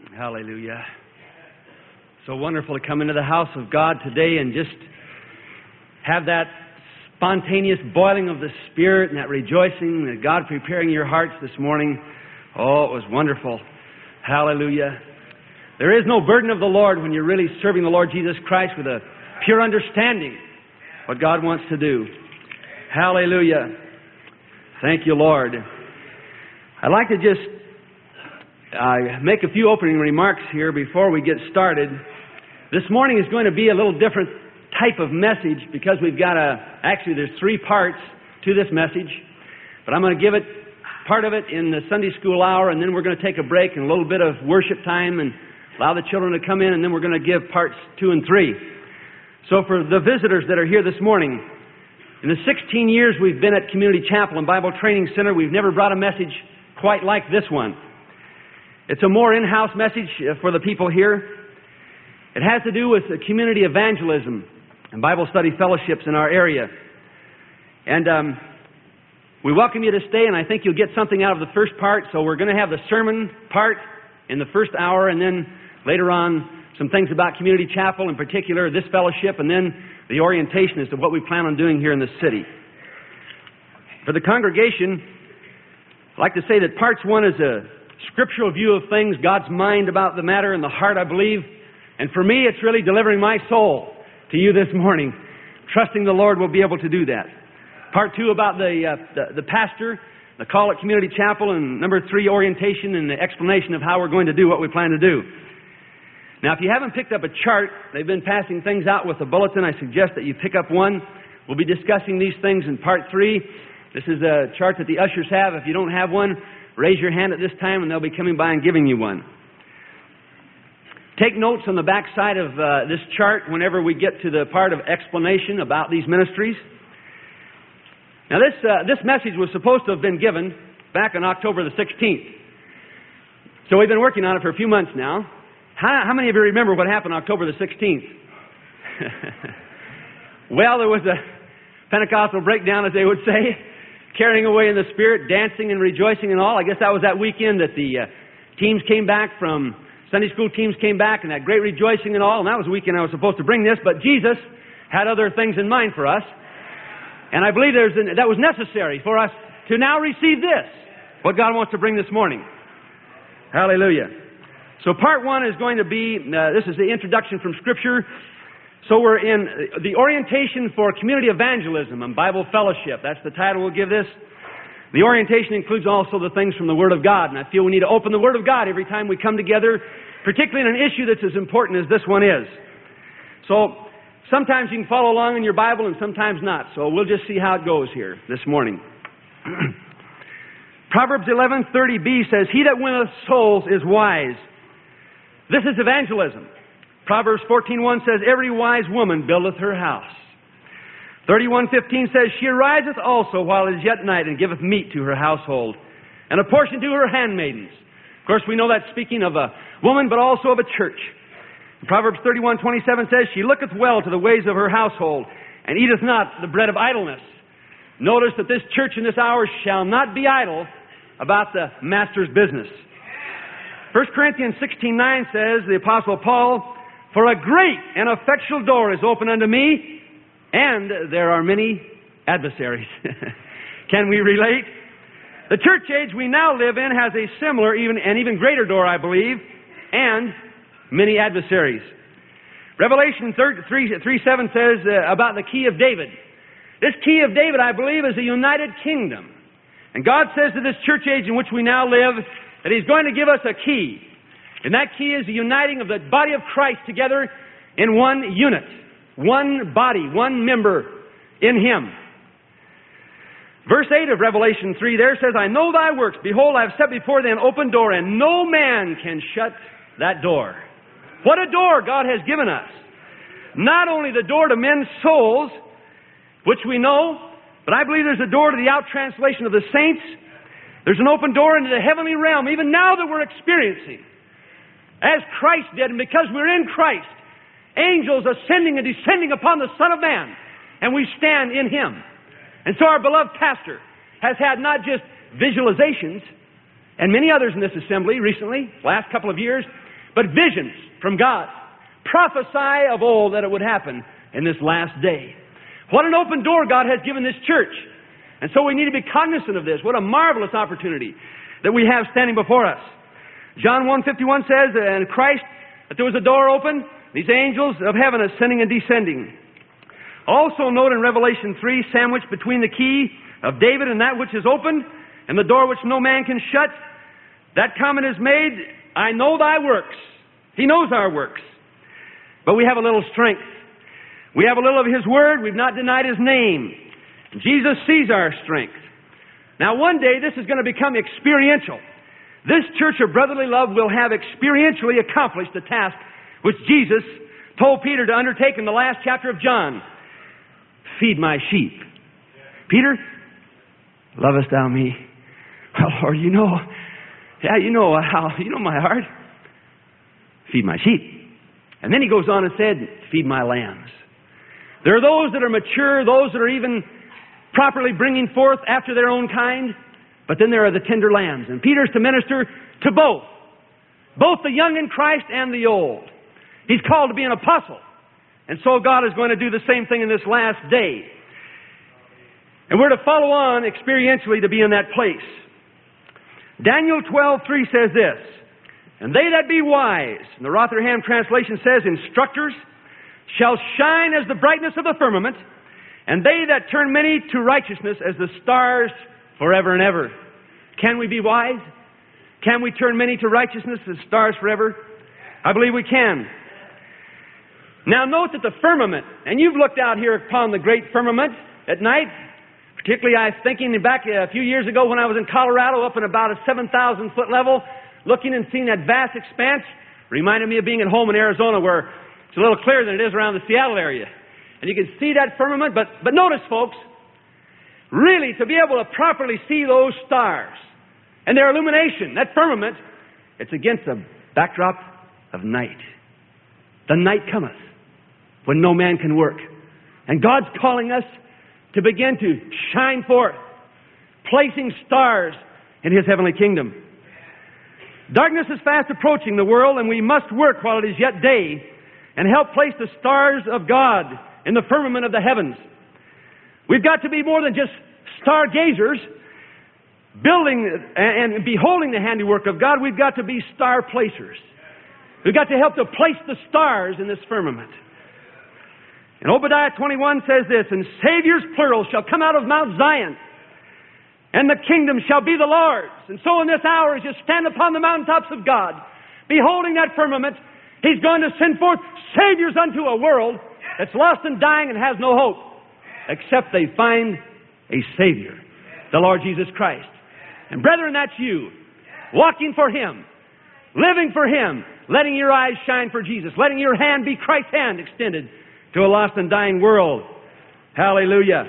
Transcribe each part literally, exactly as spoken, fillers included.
Hallelujah. So wonderful to come into the house of God today and just have that spontaneous boiling of the Spirit and that rejoicing that God preparing your hearts this morning. Oh, it was wonderful. Hallelujah. There is no burden of the Lord when you're really serving the Lord Jesus Christ with a pure understanding what God wants to do. Hallelujah. Thank you, Lord. I'd like to just uh, make a few opening remarks here before we get started. This morning is going to be a little different type of message because we've got a, actually there's three parts to this message, but I'm going to give it, part of it in the Sunday school hour, and then we're going to take a break and a little bit of worship time and allow the children to come in, and then we're going to give parts two and three. So for the visitors that are here this morning, in the sixteen years we've been at Community Chapel and Bible Training Center, we've never brought a message quite like this one. It's a more in-house message for the people here. It has to do with community evangelism and Bible study fellowships in our area. And um, we welcome you to stay, and I think you'll get something out of the first part. So we're going to have the sermon part in the first hour, and then later on some things about Community Chapel, in particular this fellowship, and then the orientation as to what we plan on doing here in the city. For the congregation, I'd like to say that parts one is a scriptural view of things, God's mind about the matter and the heart, I believe. And for me, it's really delivering my soul to you this morning, trusting the Lord will be able to do that. Part two about the, uh, the, the pastor, the call at Community Chapel, and number three, orientation and the explanation of how we're going to do what we plan to do. Now, if you haven't picked up a chart, they've been passing things out with the bulletin. I suggest that you pick up one. We'll be discussing these things in part three. This is a chart that the ushers have. If you don't have one, raise your hand at this time and they'll be coming by and giving you one. Take notes on the back side of uh, this chart whenever we get to the part of explanation about these ministries. Now, this uh, this message was supposed to have been given back on October the sixteenth. So we've been working on it for a few months now. How, how many of you remember what happened October the sixteenth? Well, there was a Pentecostal breakdown, as they would say, carrying away in the Spirit, dancing and rejoicing and all. I guess that was that weekend that the uh, teams came back from, Sunday school teams came back, and that great rejoicing and all. And that was the weekend I was supposed to bring this, but Jesus had other things in mind for us. And I believe there's an, that was necessary for us to now receive this, what God wants to bring this morning. Hallelujah. So part one is going to be, uh, this is the introduction from Scripture. So we're in the orientation for community evangelism and Bible fellowship. That's the title we'll give this. The orientation includes also the things from the Word of God. And I feel we need to open the Word of God every time we come together, particularly in an issue that's as important as this one is. So sometimes you can follow along in your Bible and sometimes not. So we'll just see how it goes here this morning. Proverbs eleven thirty b says, "He that winneth souls is wise." This is evangelism. Proverbs fourteen one says, "Every wise woman buildeth her house." thirty-one fifteen says, "She ariseth also while it is yet night, and giveth meat to her household, and a portion to her handmaidens." Of course, we know that's speaking of a woman, but also of a church. Proverbs thirty-one twenty-seven says, "She looketh well to the ways of her household, and eateth not the bread of idleness." Notice that this church in this hour shall not be idle about the master's business. First Corinthians sixteen nine says, the Apostle Paul, "For a great and effectual door is open unto me, and there are many adversaries." Can we relate? The church age we now live in has a similar, even and even greater door, I believe, and many adversaries. Revelation three seven says uh, about the key of David. This key of David, I believe, is a united kingdom. And God says to this church age in which we now live that He's going to give us a key. And that key is the uniting of the body of Christ together in one unit, one body, one member in Him. Verse eight of Revelation three there says, "I know thy works. Behold, I have set before thee an open door, and no man can shut that door." What a door God has given us. Not only the door to men's souls, which we know, but I believe there's a door to the out-translation of the saints. There's an open door into the heavenly realm, even now that we're experiencing. As Christ did, and because we're in Christ, angels ascending and descending upon the Son of Man, and we stand in Him. And so our beloved pastor has had not just visualizations, and many others in this assembly recently, last couple of years, but visions from God. Prophesy of old that it would happen in this last day. What an open door God has given this church. And so we need to be cognizant of this. What a marvelous opportunity that we have standing before us. John one fifty-one says, and Christ, that there was a door open, these angels of heaven ascending and descending. Also note in Revelation three, sandwiched between the key of David and that which is opened, and the door which no man can shut, that comment is made, I know thy works. He knows our works. But we have a little strength. We have a little of His Word. We've not denied His name. Jesus sees our strength. Now one day this is going to become experiential. This church of brotherly love will have experientially accomplished the task which Jesus told Peter to undertake in the last chapter of John. Feed my sheep. Peter, lovest thou me? Well, Lord, you know, yeah, you know how, you know my heart. Feed my sheep. And then He goes on and said, feed my lambs. There are those that are mature, those that are even properly bringing forth after their own kind. But then there are the tender lambs. And Peter's to minister to both. Both the young in Christ and the old. He's called to be an apostle. And so God is going to do the same thing in this last day. And we're to follow on experientially to be in that place. Daniel twelve three says this, and they that be wise, and the Rotherham translation says, instructors, shall shine as the brightness of the firmament, and they that turn many to righteousness as the stars forever and ever. Can we be wise? Can we turn many to righteousness as stars forever? I believe we can. Now note that the firmament, and you've looked out here upon the great firmament at night. Particularly I was thinking back a few years ago when I was in Colorado up in about a seven thousand foot level, looking and seeing that vast expanse. Reminded me of being at home in Arizona where it's a little clearer than it is around the Seattle area. And you can see that firmament, but, but notice folks, really, to be able to properly see those stars and their illumination, that firmament, it's against a backdrop of night. The night cometh when no man can work. And God's calling us to begin to shine forth, placing stars in His heavenly kingdom. Darkness is fast approaching the world, and we must work while it is yet day and help place the stars of God in the firmament of the heavens. We've got to be more than just stargazers, building and beholding the handiwork of God. We've got to be star placers. We've got to help to place the stars in this firmament. And Obadiah twenty-one says this, and Saviors, plural, shall come out of Mount Zion, and the kingdom shall be the Lord's. And so in this hour, as you stand upon the mountaintops of God, beholding that firmament, He's going to send forth Saviors unto a world that's lost and dying and has no hope, except they find a Savior, the Lord Jesus Christ. And brethren, that's you, walking for Him, living for Him, letting your eyes shine for Jesus, letting your hand be Christ's hand extended to a lost and dying world. Hallelujah.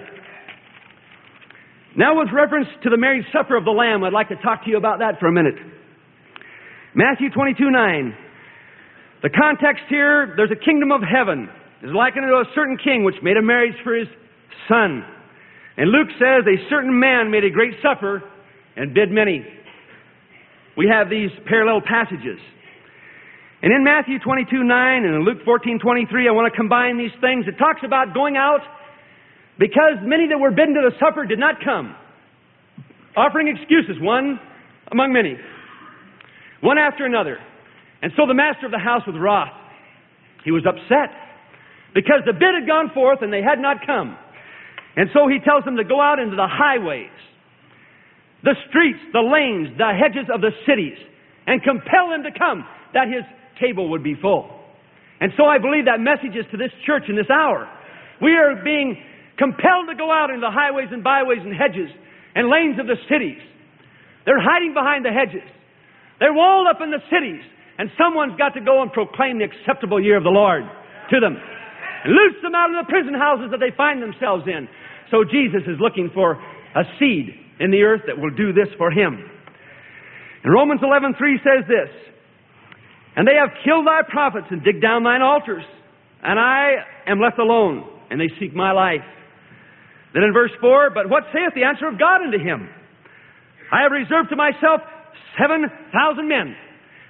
Now with reference to the marriage supper of the Lamb, I'd like to talk to you about that for a minute. Matthew twenty-two nine. The context here, there's a kingdom of heaven. It's likened to a certain king which made a marriage for his son. And Luke says, a certain man made a great supper and bid many. We have these parallel passages. And in Matthew twenty-two nine and in Luke fourteen twenty-three, I want to combine these things. It talks about going out because many that were bidden to the supper did not come. Offering excuses, one among many. One after another. And so the master of the house was wroth. He was upset because the bid had gone forth and they had not come. And so he tells them to go out into the highways, the streets, the lanes, the hedges of the cities, and compel them to come, that his table would be full. And so I believe that message is to this church in this hour. We are being compelled to go out into the highways and byways and hedges and lanes of the cities. They're hiding behind the hedges. They're walled up in the cities. And someone's got to go and proclaim the acceptable year of the Lord to them. And loose them out of the prison houses that they find themselves in. So Jesus is looking for a seed in the earth that will do this for Him. And Romans eleven three says this, and they have killed thy prophets and digged down thine altars, and I am left alone, and they seek my life. Then in verse four, but what saith the answer of God unto him? I have reserved to myself seven thousand men,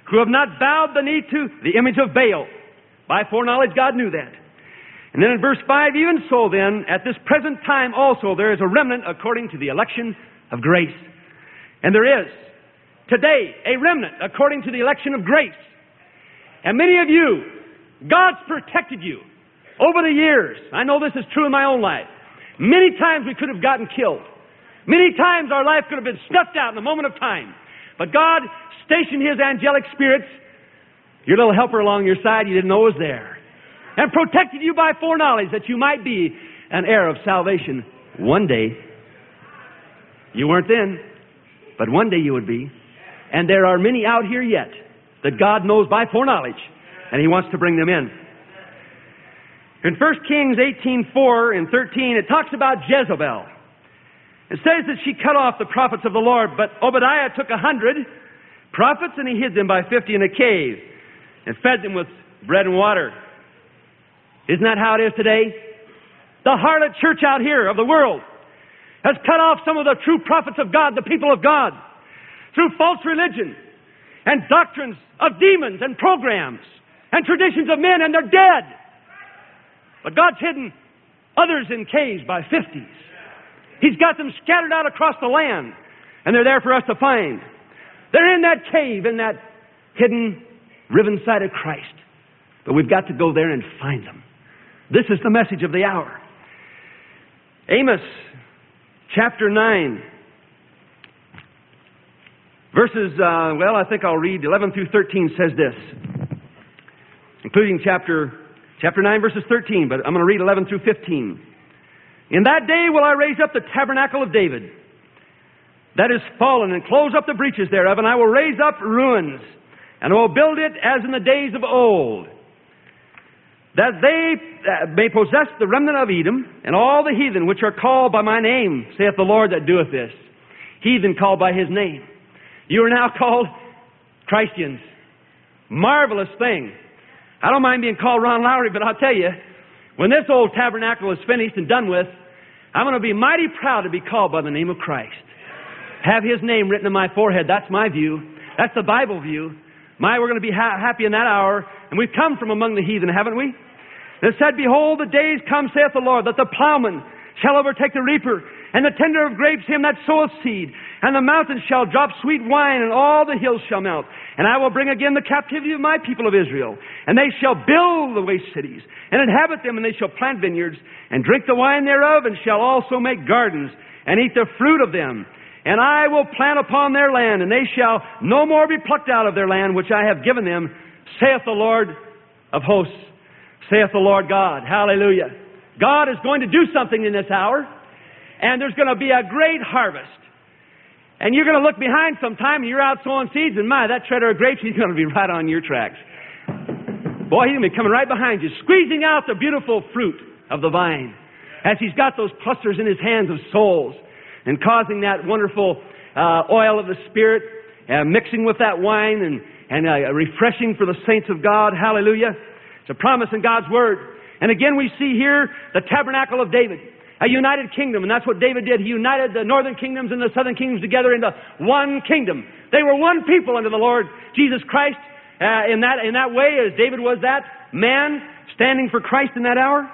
who have not bowed the knee to the image of Baal. By foreknowledge, God knew that. And then in verse five, even so then, at this present time also, there is a remnant according to the election of grace. And there is, today, a remnant according to the election of grace. And many of you, God's protected you over the years. I know this is true in my own life. Many times we could have gotten killed. Many times our life could have been snuffed out in a moment of time. But God stationed His angelic spirits, your little helper along your side you didn't know was there, and protected you by foreknowledge that you might be an heir of salvation one day. You weren't then, but one day you would be. And there are many out here yet that God knows by foreknowledge, and He wants to bring them in. In First Kings eighteen four and thirteen, it talks about Jezebel. It says that she cut off the prophets of the Lord, but Obadiah took a hundred prophets and he hid them by fifty in a cave and fed them with bread and water. Isn't that how it is today? The harlot church out here of the world has cut off some of the true prophets of God, the people of God, through false religion and doctrines of demons and programs and traditions of men, and they're dead. But God's hidden others in caves by fifties. He's got them scattered out across the land, and they're there for us to find. They're in that cave, in that hidden riven side of Christ. But we've got to go there and find them. This is the message of the hour. Amos chapter nine, verses, uh, well, I think I'll read eleven through thirteen says this, including chapter, chapter nine, verses thirteen, but I'm going to read eleven through fifteen. In that day will I raise up the tabernacle of David that is fallen, and close up the breaches thereof, and I will raise up ruins, and I will build it as in the days of old, that they may possess the remnant of Edom, and all the heathen which are called by my name, saith the Lord that doeth this. Heathen called by His name. You are now called Christians. Marvelous thing. I don't mind being called Ron Lowry, but I'll tell you, when this old tabernacle is finished and done with, I'm going to be mighty proud to be called by the name of Christ. Have His name written in my forehead. That's my view. That's the Bible view. My, we're going to be ha- happy in that hour. And we've come from among the heathen, haven't we? It said, behold, the days come, saith the Lord, that the plowman shall overtake the reaper, and the tender of grapes him that soweth seed. And the mountains shall drop sweet wine, and all the hills shall melt. And I will bring again the captivity of my people of Israel. And they shall build the waste cities, and inhabit them, and they shall plant vineyards, and drink the wine thereof, and shall also make gardens, and eat the fruit of them. And I will plant upon their land, and they shall no more be plucked out of their land, which I have given them, saith the Lord of hosts, saith the Lord God. Hallelujah. God is going to do something in this hour, and there's going to be a great harvest. And you're going to look behind sometime, and you're out sowing seeds, and my, that treader of grapes, he's going to be right on your tracks. Boy, he's going to be coming right behind you, squeezing out the beautiful fruit of the vine as he's got those clusters in his hands of souls, and causing that wonderful uh, oil of the Spirit, uh, mixing with that wine, and, and uh, refreshing for the saints of God. Hallelujah. It's a promise in God's Word. And again, we see here the tabernacle of David, a united kingdom. And that's what David did. He united the northern kingdoms and the southern kingdoms together into one kingdom. They were one people under the Lord Jesus Christ. Uh, in that in that way, as David was that man standing for Christ in that hour.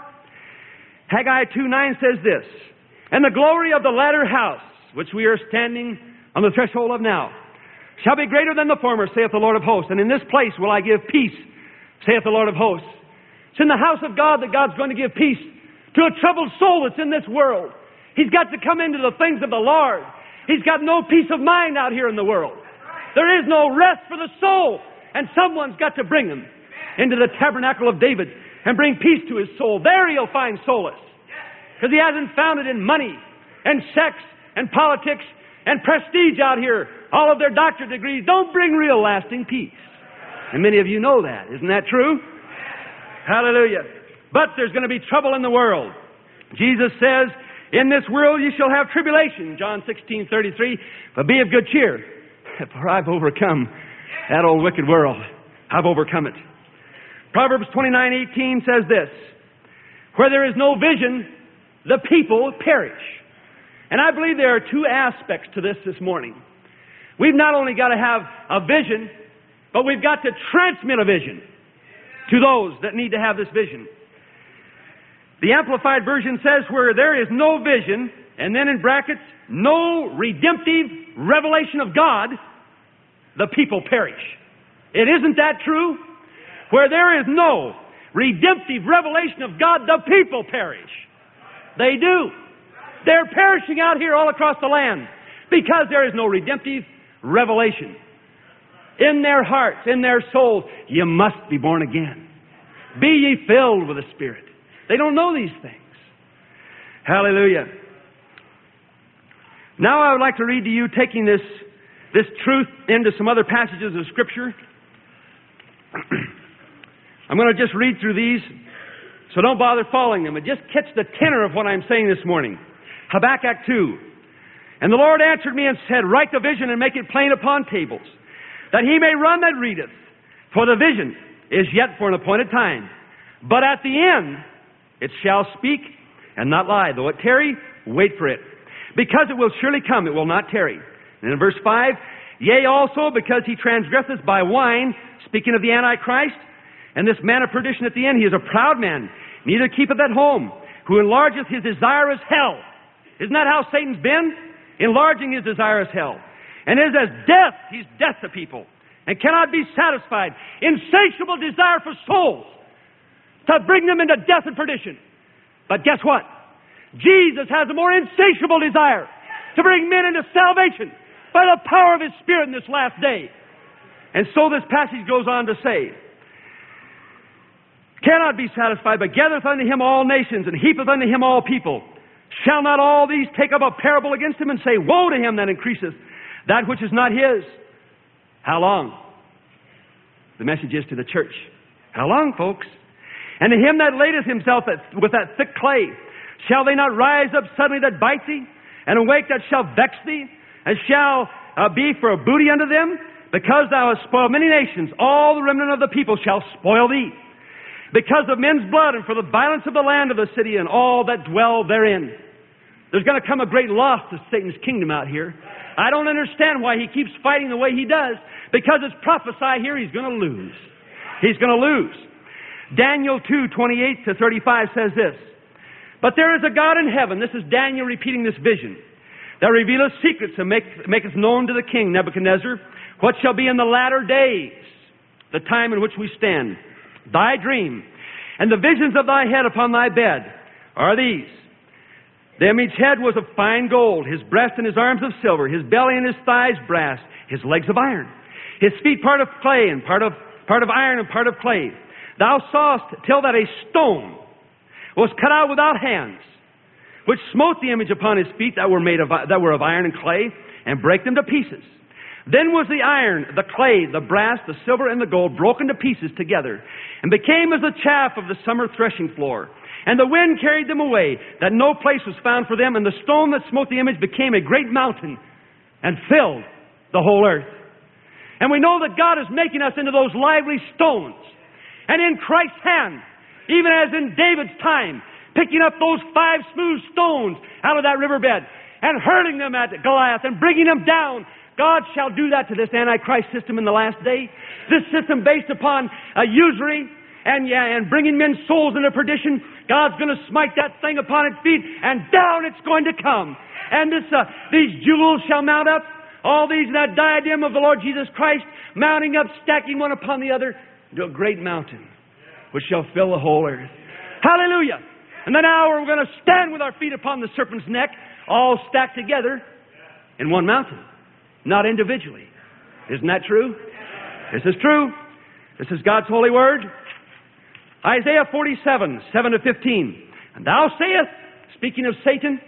Haggai two nine says this, and the glory of the latter house, which we are standing on the threshold of now, shall be greater than the former, saith the Lord of hosts. And in this place will I give peace, saith the Lord of hosts. It's in the house of God that God's going to give peace to a troubled soul that's in this world. He's got to come into the things of the Lord. He's got no peace of mind out here in the world. There is no rest for the soul. And someone's got to bring him into the tabernacle of David and bring peace to his soul. There he'll find solace. Because he hasn't found it in money and sex and politics and prestige out here. All of their doctorate degrees don't bring real lasting peace. And many of you know that. Isn't that true? Hallelujah. But there's going to be trouble in the world. Jesus says, in this world you shall have tribulation. John sixteen thirty-three. But be of good cheer, for I've overcome that old wicked world. I've overcome it. Proverbs twenty-nine eighteen says this, where there is no vision, the people perish. And I believe there are two aspects to this this morning. We've not only got to have a vision But we've got to transmit a vision to those that need to have this vision. The Amplified Version says, where there is no vision, and then in brackets, no redemptive revelation of God, the people perish. It isn't that true? Where there is no redemptive revelation of God, the people perish. They do. They're perishing out here all across the land because there is no redemptive revelation. In their hearts, in their souls, you must be born again. Be ye filled with the Spirit. They don't know these things. Hallelujah. Now I would like to read to you, taking this, this truth into some other passages of Scripture. I'm going to just read through these, so don't bother following them, and just catch the tenor of what I'm saying this morning. Habakkuk two. And the Lord answered me and said, write the vision and make it plain upon tables, that he may run that readeth. For the vision is yet for an appointed time. But at the end it shall speak and not lie. Though it tarry, wait for it. Because it will surely come, it will not tarry. And in verse five, yea also, because he transgresseth by wine, speaking of the Antichrist, and this man of perdition at the end, he is a proud man, neither keepeth at home, who enlargeth his desire as hell. Isn't that how Satan's been? Enlarging his desire as hell. And is as death, he's death to people, and cannot be satisfied. Insatiable desire for souls, to bring them into death and perdition. But guess what? Jesus has a more insatiable desire to bring men into salvation by the power of His Spirit in this last day. And so this passage goes on to say, cannot be satisfied, but gathereth unto him all nations, and heapeth unto him all people. Shall not all these take up a parable against him, and say, woe to him that increaseth that which is not his? How long? The message is to the church. How long, folks? And to him that ladeth himself with that thick clay, shall they not rise up suddenly that bite thee, and awake that shall vex thee, and shall uh, be for a booty unto them? Because thou hast spoiled many nations, all the remnant of the people shall spoil thee. Because of men's blood, and for the violence of the land of the city, and all that dwell therein. There's going to come a great loss to Satan's kingdom out here. I don't understand why he keeps fighting the way he does. Because it's prophesied here, he's going to lose. He's going to lose. Daniel two, twenty-eight to thirty-five says this. But there is a God in heaven, this is Daniel repeating this vision, that revealeth secrets and make, maketh known to the king Nebuchadnezzar what shall be in the latter days, the time in which we stand. Thy dream and the visions of thy head upon thy bed are these. The image head was of fine gold, his breast and his arms of silver, his belly and his thighs brass, his legs of iron, his feet part of clay and part of part of iron and part of clay. Thou sawest till that a stone was cut out without hands, which smote the image upon his feet that were made of that were of iron and clay, and brake them to pieces. Then was the iron, the clay, the brass, the silver, and the gold broken to pieces together, and became as the chaff of the summer threshing floor. And the wind carried them away, that no place was found for them, and the stone that smote the image became a great mountain, and filled the whole earth. And we know that God is making us into those lively stones. And in Christ's hand, even as in David's time, picking up those five smooth stones out of that riverbed, and hurling them at Goliath, and bringing them down. God shall do that to this Antichrist system in the last day. This system based upon uh, usury and, yeah, and bringing men's souls into perdition. God's going to smite that thing upon its feet, and down it's going to come. And this, uh, these jewels shall mount up, all these in that diadem of the Lord Jesus Christ, mounting up, stacking one upon the other, to a great mountain, which shall fill the whole earth. Hallelujah! And then now we're going to stand with our feet upon the serpent's neck, all stacked together in one mountain. Not individually. Isn't that true? This is true. This is God's holy word. Isaiah forty-seven, seven to fifteen. And thou sayest, speaking of Satan,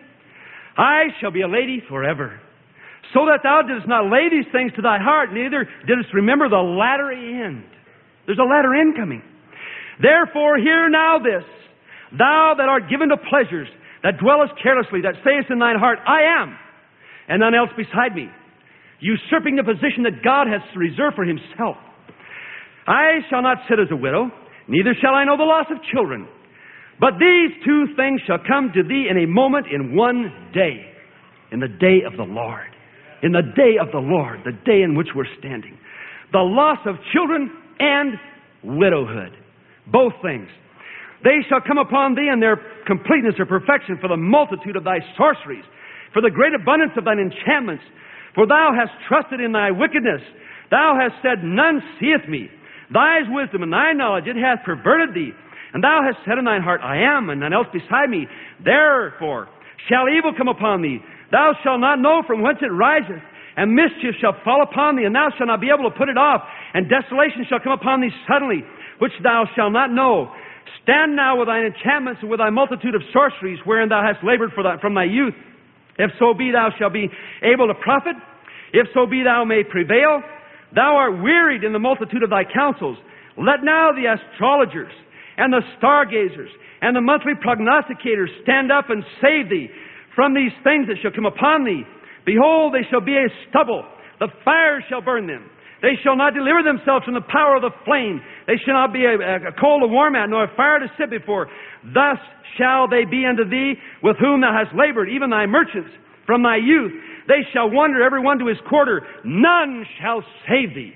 I shall be a lady forever. So that thou didst not lay these things to thy heart, neither didst remember the latter end. There's a latter end coming. Therefore hear now this, thou that art given to pleasures, that dwellest carelessly, that sayest in thine heart, I am, and none else beside me, usurping the position that God has reserved for Himself. I shall not sit as a widow, neither shall I know the loss of children. But these two things shall come to thee in a moment, in one day, in the day of the Lord. In the day of the Lord, the day in which we're standing. the loss of children, and widowhood. Both things. They shall come upon thee in their completeness or perfection for the multitude of thy sorceries, for the great abundance of thine enchantments. For thou hast trusted in thy wickedness. Thou hast said, none seeth me. Thy wisdom and thy knowledge, it hath perverted thee. And thou hast said in thine heart, I am, and none else beside me. Therefore shall evil come upon thee. Thou shalt not know from whence it riseth. And mischief shall fall upon thee, and thou shalt not be able to put it off. And desolation shall come upon thee suddenly, which thou shalt not know. Stand now with thine enchantments and with thy multitude of sorceries, wherein thou hast labored for thy, from thy youth. If so be thou shalt be able to profit, if so be thou may prevail. Thou art wearied in the multitude of thy counsels. Let now the astrologers and the stargazers and the monthly prognosticators stand up and save thee from these things that shall come upon thee. Behold, they shall be a stubble. The fire shall burn them. They shall not deliver themselves from the power of the flame. They shall not be a, a coal to warm at, nor a fire to sit before. Thus shall they be unto thee with whom thou hast labored, even thy merchants from thy youth. They shall wander every one to his quarter. None shall save thee.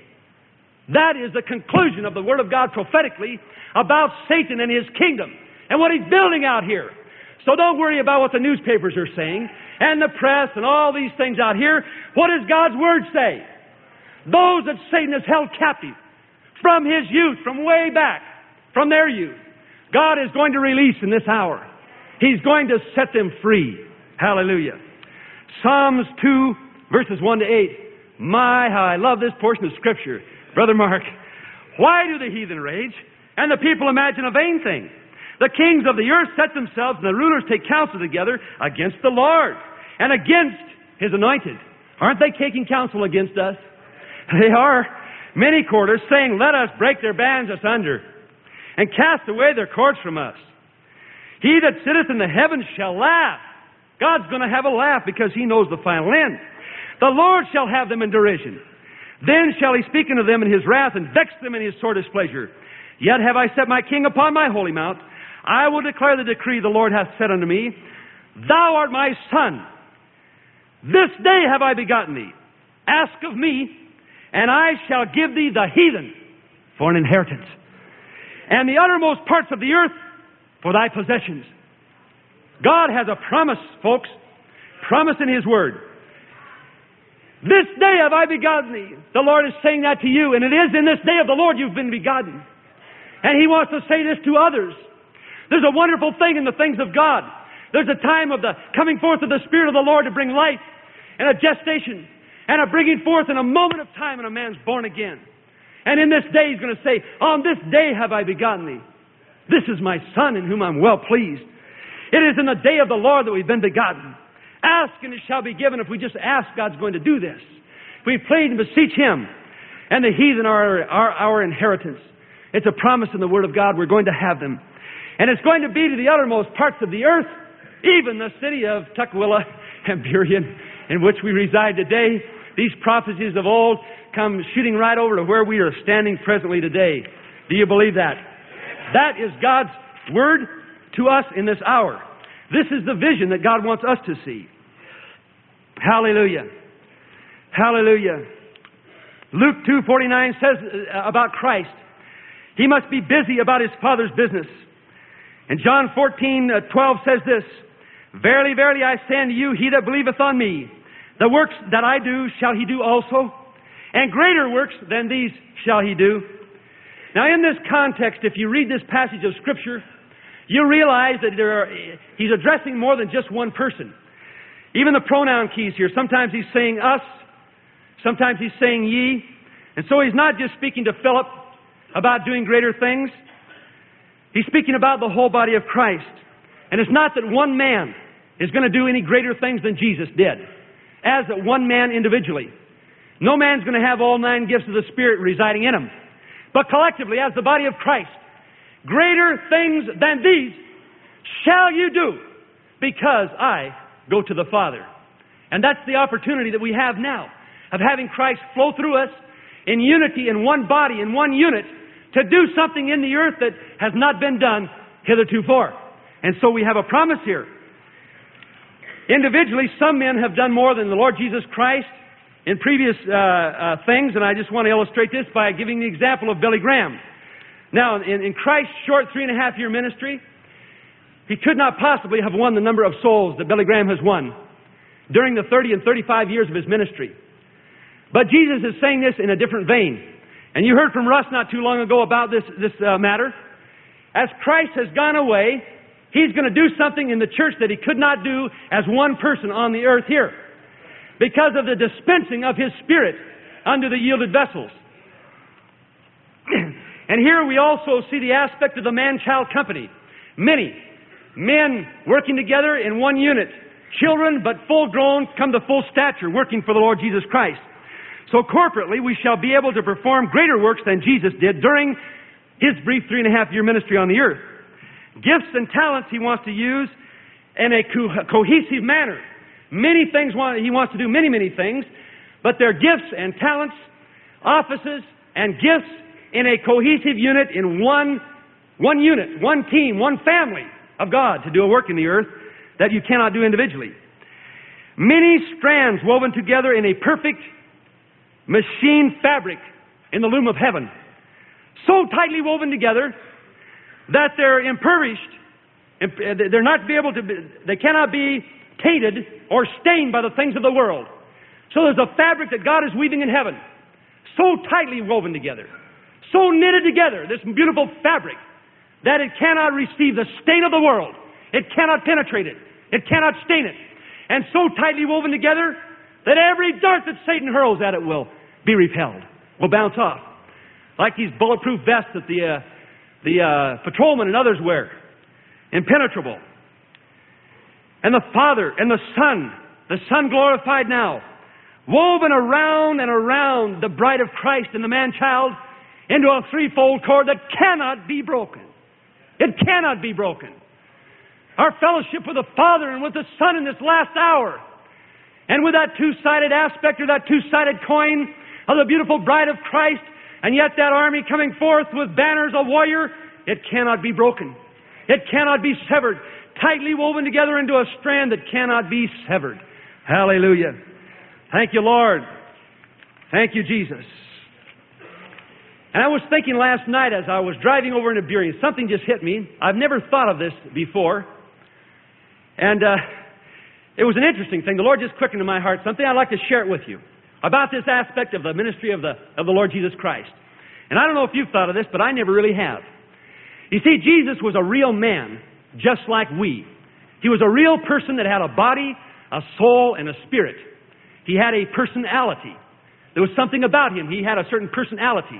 That is the conclusion of the Word of God prophetically about Satan and his kingdom and what he's building out here. So don't worry about what the newspapers are saying and the press and all these things out here. What does God's Word say? Those that Satan has held captive from his youth, from way back, from their youth, God is going to release in this hour. He's going to set them free. Hallelujah. Psalms two, verses one to eight. My, how I love this portion of Scripture. Brother Mark, why do the heathen rage and the people imagine a vain thing? The kings of the earth set themselves and the rulers take counsel together against the Lord and against His anointed. Aren't they taking counsel against us? They are. Many quarters, saying, let us break their bands asunder and cast away their cords from us. He that sitteth in the heavens shall laugh. God's going to have a laugh because He knows the final end. The Lord shall have them in derision. Then shall He speak unto them in His wrath and vex them in His sore displeasure. Yet have I set my king upon my holy mount. I will declare the decree the Lord hath said unto me. Thou art my son. This day have I begotten thee. Ask of me, and I shall give thee the heathen for an inheritance, and the uttermost parts of the earth for thy possessions. God has a promise, folks. Promise in His Word. This day have I begotten thee. The Lord is saying that to you, and it is in this day of the Lord you've been begotten. And He wants to say this to others. There's a wonderful thing in the things of God. There's a time of the coming forth of the Spirit of the Lord to bring life, and a gestation, and a bringing forth in a moment of time, and a man's born again. And in this day He's going to say, on this day have I begotten thee. This is my Son in whom I'm well pleased. It is in the day of the Lord that we've been begotten. Ask and it shall be given. If we just ask, God's going to do this. If we plead and beseech Him, and the heathen are our, our inheritance. It's a promise in the Word of God. We're going to have them. And it's going to be to the uttermost parts of the earth, even the city of Tukwila and Burien, in which we reside today. These prophecies of old come shooting right over to where we are standing presently today. Do you believe that? That is God's Word to us in this hour. This is the vision that God wants us to see. Hallelujah. Hallelujah. Luke two forty-nine says about Christ, He must be busy about His Father's business. And John fourteen twelve says this, Verily, verily, I say unto you, he that believeth on me, the works that I do shall he do also, and greater works than these shall he do. Now, in this context, if you read this passage of Scripture, you realize that there are, He's addressing more than just one person. Even the pronoun keys here, sometimes He's saying us, sometimes He's saying ye. And so He's not just speaking to Philip about doing greater things. He's speaking about the whole body of Christ. And it's not that one man is going to do any greater things than Jesus did, as one man individually. No man's going to have all nine gifts of the Spirit residing in him. But collectively, as the body of Christ, greater things than these shall you do, because I go to the Father. And that's the opportunity that we have now, of having Christ flow through us in unity, in one body, in one unit, to do something in the earth that has not been done heretofore. And so we have a promise here. Individually, some men have done more than the Lord Jesus Christ in previous uh, uh, things, and I just want to illustrate this by giving the example of Billy Graham. Now, in, in Christ's short three and a half year ministry, he could not possibly have won the number of souls that Billy Graham has won during the thirty and thirty-five years of his ministry. But Jesus is saying this in a different vein. And you heard from Russ not too long ago about this, this uh, matter. As Christ has gone away, He's going to do something in the church that He could not do as one person on the earth here, because of the dispensing of His Spirit under the yielded vessels. And here we also see the aspect of the man-child company. Many men working together in one unit. Children, but full-grown, come to full stature, working for the Lord Jesus Christ. So corporately, we shall be able to perform greater works than Jesus did during His brief three and a half year ministry on the earth. Gifts and talents He wants to use in a co- cohesive manner. Many things want, He wants to do many, many things, but they're gifts and talents, offices and gifts in a cohesive unit, in one, one unit, one team, one family of God to do a work in the earth that you cannot do individually. Many strands woven together in a perfect machine fabric in the loom of heaven. So tightly woven together that they're impoverished. They're not be able to be, they cannot be tainted or stained by the things of the world. So there's a fabric that God is weaving in heaven. So tightly woven together. So knitted together, this beautiful fabric, that it cannot receive the stain of the world. It cannot penetrate it. It cannot stain it. And so tightly woven together that every dart that Satan hurls at it will be repelled, will bounce off. Like these bulletproof vests that the, uh, the uh, patrolmen and others wear. Impenetrable. And the Father and the Son, the Son glorified now, woven around and around the bride of Christ and the man-child into a threefold cord that cannot be broken. It cannot be broken. Our fellowship with the Father and with the Son in this last hour, and with that two-sided aspect or that two-sided coin of the beautiful bride of Christ, and yet that army coming forth with banners of warrior, it cannot be broken. It cannot be severed. Tightly woven together into a strand that cannot be severed. Hallelujah. Thank you, Lord. Thank you, Jesus. And I was thinking last night as I was driving over into Burien, something just hit me. I've never thought of this before. And uh, it was an interesting thing. The Lord just quickened in my heart something. I'd like to share it with you about this aspect of the ministry of the, of the Lord Jesus Christ. And I don't know if you've thought of this, but I never really have. You see, Jesus was a real man, just like we. He was a real person that had a body, a soul, and a spirit. He had a personality. There was something about Him. He had a certain personality.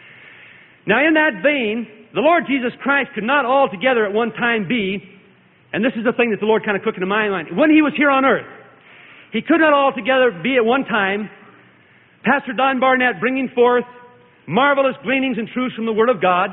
Now, in that vein, the Lord Jesus Christ could not altogether at one time be, and this is the thing that the Lord kind of quickened in my mind, when He was here on earth, He could not altogether be at one time Pastor Don Barnett bringing forth marvelous gleanings and truths from the Word of God,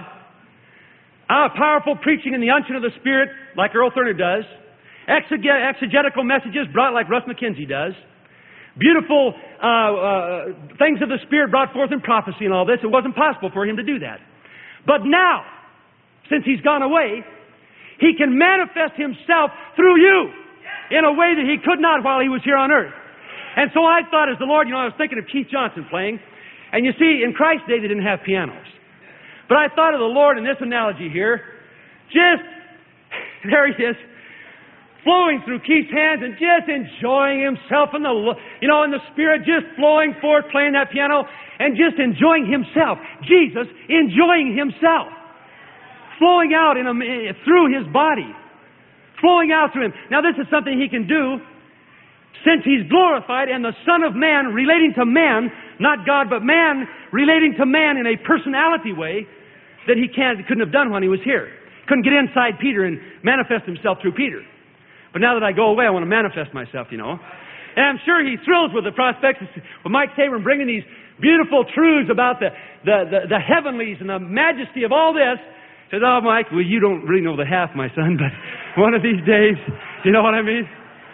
uh, powerful preaching in the unction of the Spirit like Earl Thurner does, exege- exegetical messages brought like Russ McKenzie does, beautiful uh, uh, things of the Spirit brought forth in prophecy and all this. It wasn't possible for Him to do that. But now, since He's gone away, He can manifest Himself through you in a way that He could not while He was here on earth. And so I thought as the Lord, you know, I was thinking of Keith Johnson playing. And you see, in Christ's day, they didn't have pianos. But I thought of the Lord in this analogy here. Just, there He is, flowing through Keith's hands and just enjoying Himself in the, you know, in the Spirit, just flowing forth, playing that piano, and just enjoying Himself. Jesus enjoying Himself. Flowing out in a, through His body. Flowing out through Him. Now this is something He can do since He's glorified and the Son of Man relating to man, not God, but man relating to man in a personality way that He can't, couldn't have done when He was here. Couldn't get inside Peter and manifest Himself through Peter. But now that I go away, I want to manifest myself, you know. And I'm sure He thrills with the prospects of Mike Tabor bringing these beautiful truths about the, the, the, the heavenlies and the majesty of all this. He says, oh, Mike, well, you don't really know the half, my son, but one of these days, you know what I mean?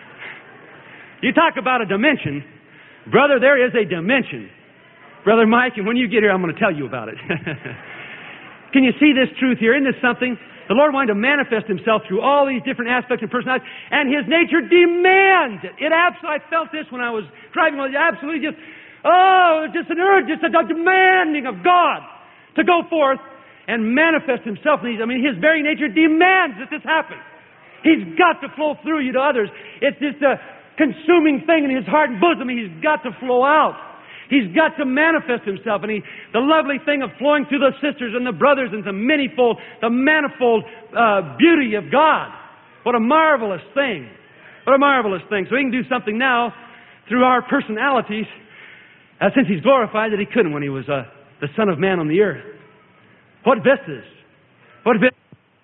You talk about a dimension. Brother, there is a dimension. Brother Mike, and when you get here, I'm going to tell you about it. Can you see this truth here? Isn't this something? The Lord wanted to manifest Himself through all these different aspects of personality, and His nature demands it. It absolutely, I felt this when I was driving. It absolutely just Oh, it's just an urge, just a demanding of God to go forth and manifest Himself. I mean, His very nature demands that this happen. He's got to flow through you to others. It's just a consuming thing in His heart and bosom. He's got to flow out. He's got to manifest Himself. And he, the lovely thing of flowing through the sisters and the brothers and the manyfold, the manifold uh, beauty of God. What a marvelous thing. What a marvelous thing. So He can do something now through our personalities, uh, since He's glorified, that He couldn't when He was uh, the Son of Man on the earth. What vistas! What vistas!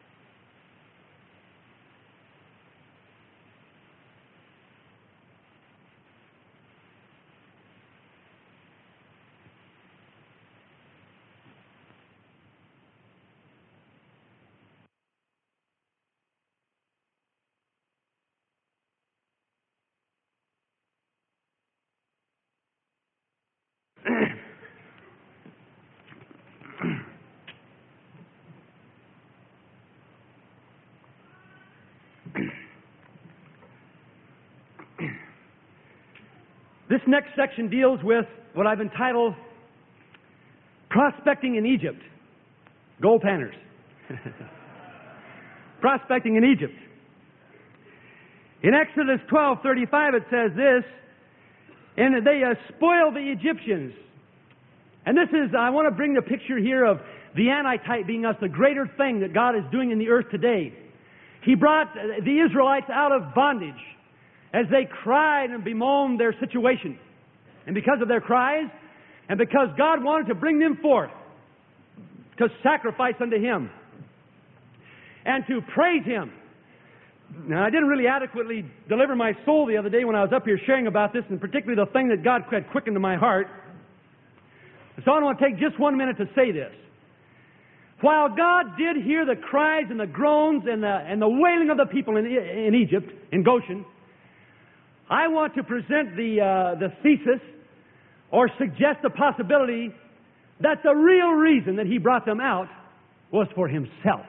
This next section deals with what I've entitled Prospecting in Egypt. Gold panners. Prospecting in Egypt. In Exodus twelve thirty-five it says this, and they uh, spoiled the Egyptians. And this is, I want to bring the picture here of the antitype being us, the greater thing that God is doing in the earth today. He brought the Israelites out of bondage as they cried and bemoaned their situation. And because of their cries, and because God wanted to bring them forth to sacrifice unto Him and to praise Him. Now, I didn't really adequately deliver my soul the other day when I was up here sharing about this, and particularly the thing that God had quickened to my heart. So I want to take just one minute to say this. While God did hear the cries and the groans and the, and the wailing of the people in, in Egypt, in Goshen, I want to present the, uh, the thesis or suggest the possibility that the real reason that He brought them out was for Himself.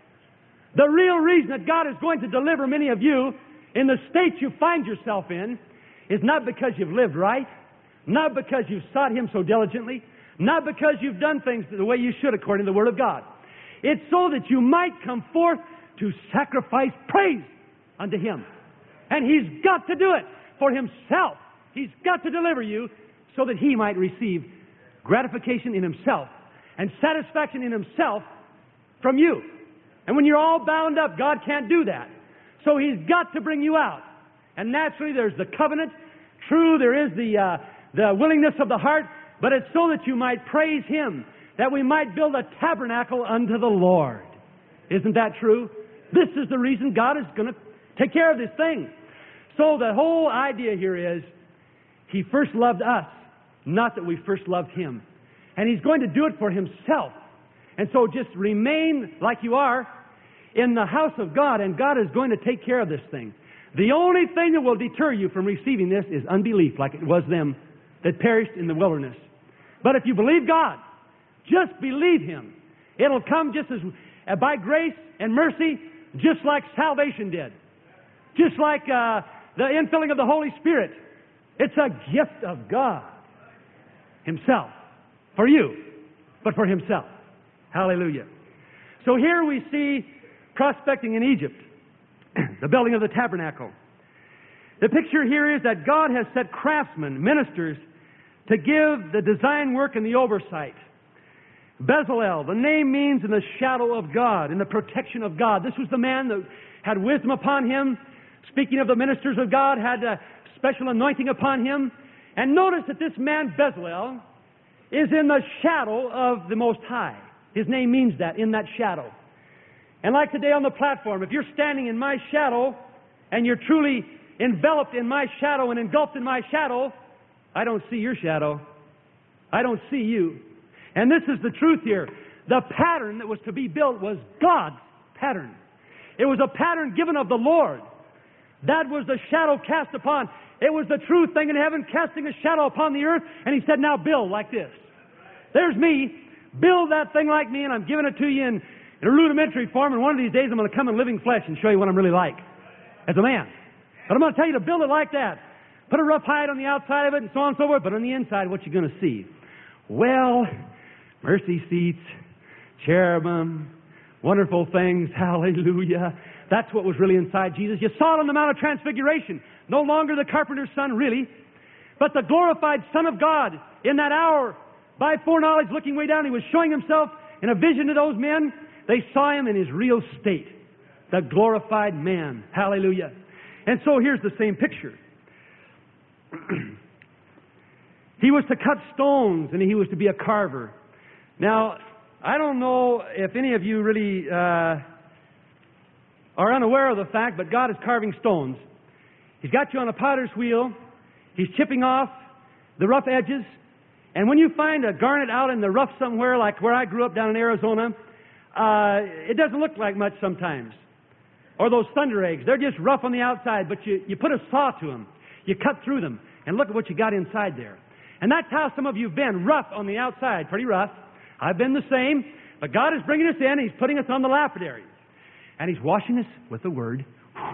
The real reason that God is going to deliver many of you in the state you find yourself in is not because you've lived right, not because you've sought Him so diligently, not because you've done things the way you should according to the Word of God. It's so that you might come forth to sacrifice praise unto Him. And He's got to do it for Himself. He's got to deliver you so that He might receive gratification in Himself and satisfaction in Himself from you. And when you're all bound up, God can't do that. So He's got to bring you out. And naturally, there's the covenant. True, there is the, uh, the willingness of the heart, but it's so that you might praise Him, that we might build a tabernacle unto the Lord. Isn't that true? This is the reason God is going to take care of this thing. So the whole idea here is He first loved us, not that we first loved Him. And He's going to do it for Himself. And so just remain like you are in the house of God, and God is going to take care of this thing. The only thing that will deter you from receiving this is unbelief, like it was them that perished in the wilderness. But if you believe God, just believe Him. It'll come just as uh, by grace and mercy, just like salvation did. Just like uh, the infilling of the Holy Spirit. It's a gift of God Himself. For you, but for Himself. Hallelujah. So here we see prospecting in Egypt, the building of the tabernacle. The picture here is that God has set craftsmen, ministers, to give the design work and the oversight. Bezalel, the name means in the shadow of God, in the protection of God. This was the man that had wisdom upon him. Speaking of the ministers of God, had a special anointing upon him. And notice that this man, Bezalel, is in the shadow of the Most High. His name means that, in that shadow. And like today on the platform, if you're standing in my shadow and you're truly enveloped in my shadow and engulfed in my shadow, I don't see your shadow. I don't see you. And this is the truth here. The pattern that was to be built was God's pattern. It was a pattern given of the Lord. That was the shadow cast upon. It was the true thing in heaven casting a shadow upon the earth. And He said, now build like this. There's me. Build that thing like me, and I'm giving it to you in, in a rudimentary form. And one of these days I'm going to come in living flesh and show you what I'm really like as a man. But I'm going to tell you to build it like that. Put a rough hide on the outside of it and so on and so forth, but on the inside, what you going to see? Well, mercy seats, cherubim, wonderful things, hallelujah. That's what was really inside Jesus. You saw it on the Mount of Transfiguration. No longer the carpenter's son, really, but the glorified Son of God in that hour, by foreknowledge, looking way down. He was showing Himself in a vision to those men. They saw Him in His real state, the glorified man. Hallelujah. And so here's the same picture. He was to cut stones, and He was to be a carver. Now, I don't know if any of you really uh, are unaware of the fact, but God is carving stones. He's got you on a potter's wheel. He's chipping off the rough edges. And when you find a garnet out in the rough somewhere, like where I grew up down in Arizona, uh, it doesn't look like much sometimes. Or those thunder eggs. They're just rough on the outside, but you, you put a saw to them. You cut through them, and look at what you got inside there. And that's how some of you have been, rough on the outside, pretty rough. I've been the same, but God is bringing us in. He's putting us on the lapidary. And He's washing us with the Word.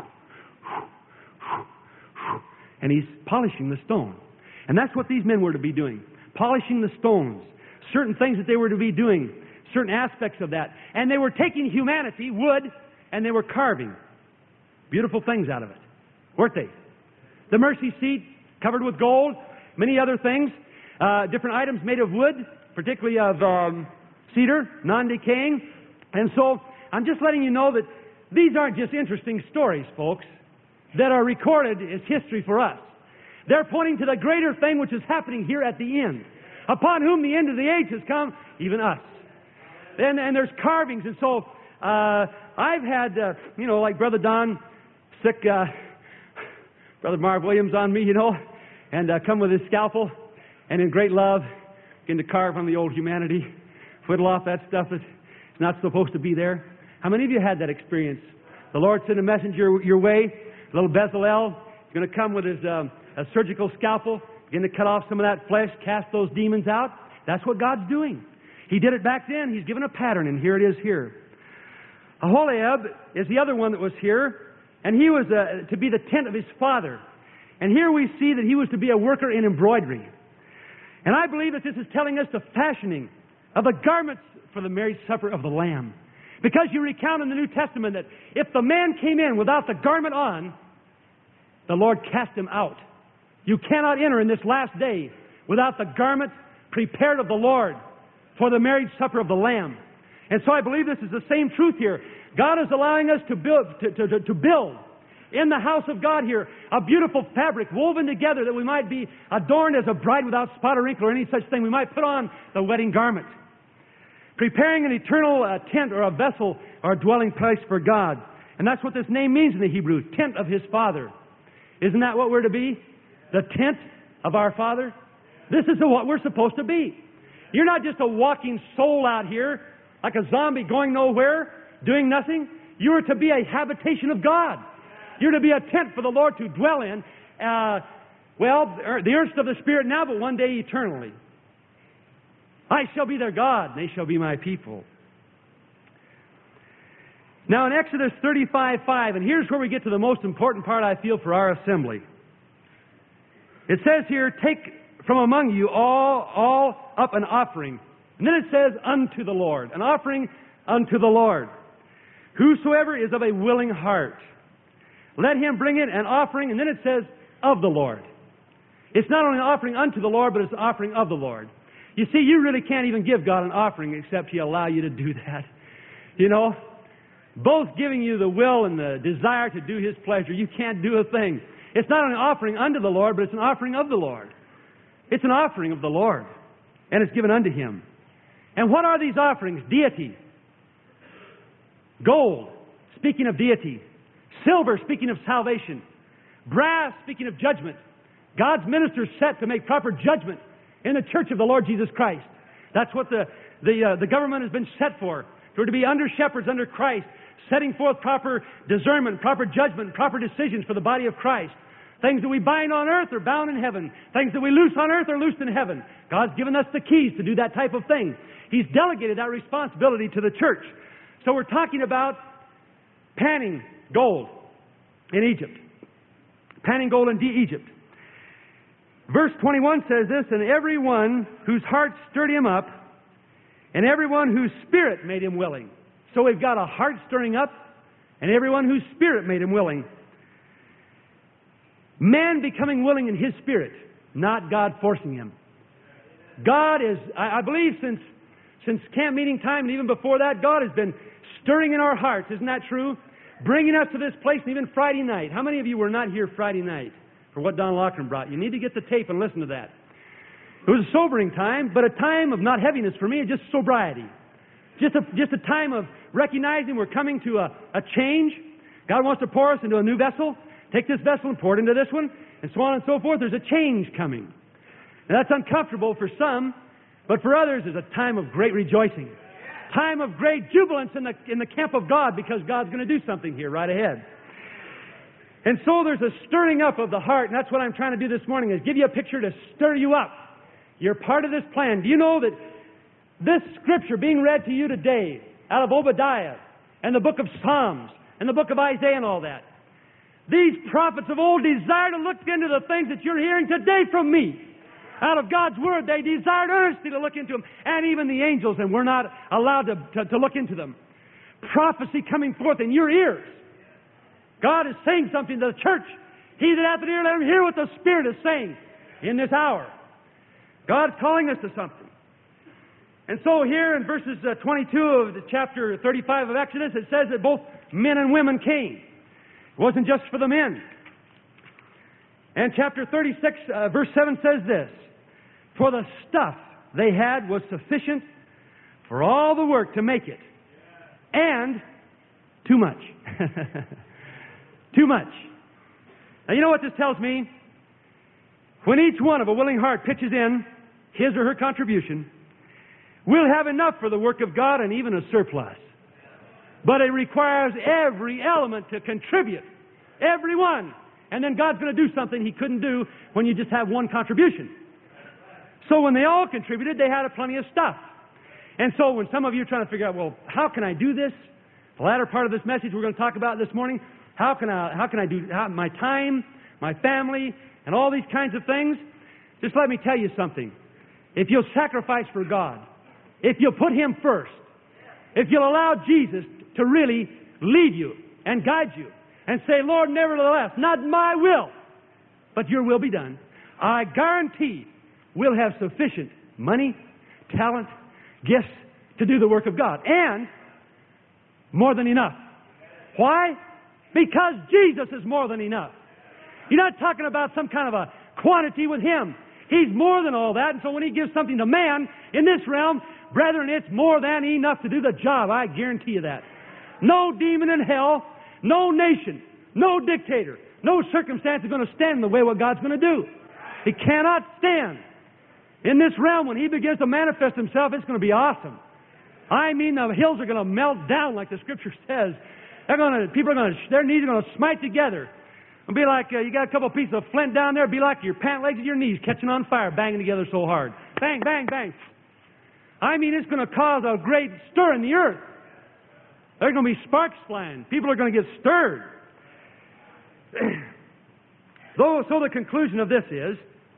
And He's polishing the stone. And that's what these men were to be doing. Polishing the stones. Certain things that they were to be doing. Certain aspects of that. And they were taking humanity, wood, and they were carving beautiful things out of it. Weren't they? The mercy seat, covered with gold. Many other things. Uh, different items made of wood, particularly of um, cedar, non-decaying. And so, I'm just letting you know that these aren't just interesting stories, folks, that are recorded as history for us. They're pointing to the greater thing which is happening here at the end, upon whom the end of the age has come, even us. And, and there's carvings, and so uh, I've had, uh, you know, like Brother Don, sick uh, Brother Marv Williams on me, you know, and uh, come with his scalpel, and in great love, begin to carve on the old humanity, whittle off that stuff that's not supposed to be there. How many of you had that experience? The Lord sent a messenger your way, little Bezalel. He's going to come with his um, a surgical scalpel, begin to cut off some of that flesh, cast those demons out. That's what God's doing. He did it back then. He's given a pattern, and here it is here. Aholiab is the other one that was here, and he was uh, to be the tent of his father. And here we see that he was to be a worker in embroidery. And I believe that this is telling us the fashioning of the garments for the marriage supper of the Lamb. Because you recount in the New Testament that if the man came in without the garment on, the Lord cast him out. You cannot enter in this last day without the garment prepared of the Lord for the marriage supper of the Lamb. And so I believe this is the same truth here. God is allowing us to build, to, to, to build in the house of God here a beautiful fabric woven together that we might be adorned as a bride without spot or wrinkle or any such thing. We might put on the wedding garment. Preparing an eternal uh, tent or a vessel or a dwelling place for God. And that's what this name means in the Hebrew, tent of His Father. Isn't that what we're to be? The tent of our Father? This is what we're supposed to be. You're not just a walking soul out here, like a zombie going nowhere, doing nothing. You are to be a habitation of God. You're to be a tent for the Lord to dwell in. Uh, well, the earnest of the Spirit now, but one day eternally. I shall be their God, and they shall be my people. Now in Exodus thirty-five five, and here's where we get to the most important part, I feel, for our assembly. It says here, take from among you all, all up an offering. And then it says, unto the Lord. An offering unto the Lord. Whosoever is of a willing heart, let him bring in an offering, and then it says, of the Lord. It's not only an offering unto the Lord, but it's an offering of the Lord. You see, you really can't even give God an offering except He'll allow you to do that. You know, both giving you the will and the desire to do His pleasure, you can't do a thing. It's not an offering unto the Lord, but it's an offering of the Lord. It's an offering of the Lord, and it's given unto Him. And what are these offerings? Deity. Gold, speaking of deity. Silver, speaking of salvation. Brass, speaking of judgment. God's ministers set to make proper judgment in the church of the Lord Jesus Christ. That's what the the, uh, the government has been set for. For to be under shepherds under Christ, setting forth proper discernment, proper judgment, proper decisions for the body of Christ. Things that we bind on earth are bound in heaven. Things that we loose on earth are loosed in heaven. God's given us the keys to do that type of thing. He's delegated that responsibility to the church. So we're talking about panning gold in Egypt. Panning gold in Egypt. Verse twenty-one says this, and everyone whose heart stirred him up, and everyone whose spirit made him willing. So we've got a heart stirring up, and everyone whose spirit made him willing. Man becoming willing in his spirit, not God forcing him. God is, I, I believe since, since camp meeting time and even before that, God has been stirring in our hearts. Isn't that true? Bringing us to this place, and even Friday night. How many of you were not here Friday night for what Don Loughlin brought? You need to get the tape and listen to that. It was a sobering time, but a time of not heaviness for me, just sobriety. Just a, just a time of recognizing we're coming to a, a change. God wants to pour us into a new vessel. Take this vessel and pour it into this one, and so on and so forth. There's a change coming. And that's uncomfortable for some, but for others, it's a time of great rejoicing. Time of great jubilance in the, in the camp of God, because God's going to do something here right ahead. And so there's a stirring up of the heart, and that's what I'm trying to do this morning, is give you a picture to stir you up. You're part of this plan. Do you know that this scripture being read to you today out of Obadiah and the book of Psalms and the book of Isaiah and all that, these prophets of old desire to look into the things that you're hearing today from me. Out of God's Word, they desired earnestly to look into them, and even the angels, and we're not allowed to, to, to look into them. Prophecy coming forth in your ears. God is saying something to the church. He that hath an ear, let him hear what the Spirit is saying in this hour. God's calling us to something. And so here in verses uh, twenty-two of the chapter thirty-five of Exodus, it says that both men and women came. It wasn't just for the men. And chapter thirty-six, uh, verse seven says this, for the stuff they had was sufficient for all the work to make it, and too much. Too much. Now you know what this tells me? When each one of a willing heart pitches in his or her contribution, we'll have enough for the work of God and even a surplus. But it requires every element to contribute. Everyone. And then God's going to do something He couldn't do when you just have one contribution. So when they all contributed, they had a plenty of stuff. And so when some of you are trying to figure out, well, how can I do this? The latter part of this message we're going to talk about this morning, how can I, how can I do how, my time, my family, and all these kinds of things? Just let me tell you something. If you'll sacrifice for God, if you'll put Him first, if you'll allow Jesus to really lead you and guide you and say, Lord, nevertheless, not my will, but your will be done, I guarantee we'll have sufficient money, talent, gifts to do the work of God. And more than enough. Why? Because Jesus is more than enough. You're not talking about some kind of a quantity with Him. He's more than all that. And so when He gives something to man in this realm, brethren, it's more than enough to do the job. I guarantee you that. No demon in hell, no nation, no dictator, no circumstance is going to stand in the way of what God's going to do. He cannot stand. In this realm, when He begins to manifest Himself, it's going to be awesome. I mean, the hills are going to melt down like the Scripture says. They're going to, people are going to, their knees are going to smite together. It'll be like, uh, you got a couple of pieces of flint down there, it'll be like your pant legs and your knees catching on fire, banging together so hard. Bang, bang, bang. I mean, it's going to cause a great stir in the earth. There's going to be sparks flying. People are going to get stirred. so, so the conclusion of this is,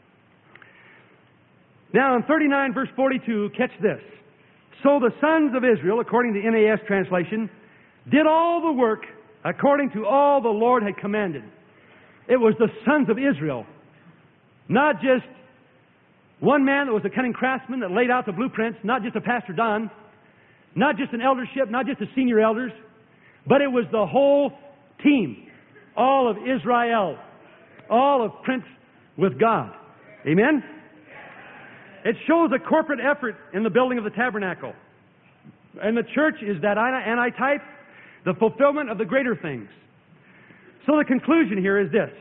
now in thirty-nine verse forty-two, catch this. So the sons of Israel, according to the N A S translation, did all the work according to all the Lord had commanded. It was the sons of Israel, not just one man that was a cunning craftsman that laid out the blueprints, not just a Pastor Don, not just an eldership, not just the senior elders, but it was the whole team, all of Israel, all of Prince with God. Amen? It shows a corporate effort in the building of the tabernacle. And the church is that antitype, the fulfillment of the greater things. So the conclusion here is this.